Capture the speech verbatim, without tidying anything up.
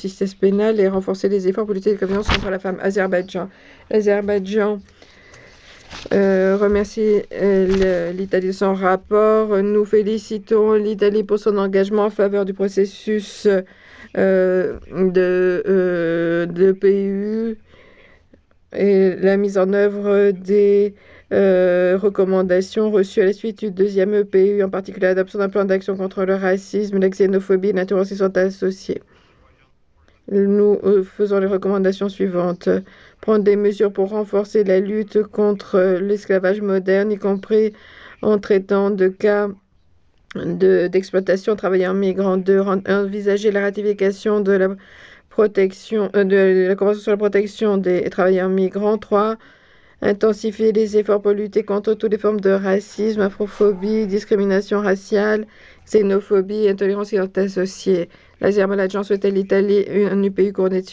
justice pénale et renforcer les efforts pour lutter contre la violence contre la femme. Azerbaïdjan. L'Azerbaïdjan euh, remercie euh, l'Italie de son rapport. Nous félicitons l'Italie pour son engagement en faveur du processus euh, de, euh, de P U et la mise en œuvre des euh, recommandations reçues à la suite du deuxième E P U, en particulier l'adoption d'un plan d'action contre le racisme, la xénophobie et l'intolérance qui sont associées. Nous euh, faisons les recommandations suivantes. Prendre des mesures pour renforcer la lutte contre l'esclavage moderne, y compris en traitant de cas de, d'exploitation de travailleurs migrants. Deux, envisager la ratification de la protection euh, de la Convention sur la protection des travailleurs migrants. Trois, intensifier les efforts pour lutter contre toutes les formes de racisme, afrophobie, discrimination raciale, xénophobie et intolérance qui sont associées. L'Azerbaïdjan souhaitait l'Italie un U P U couronné de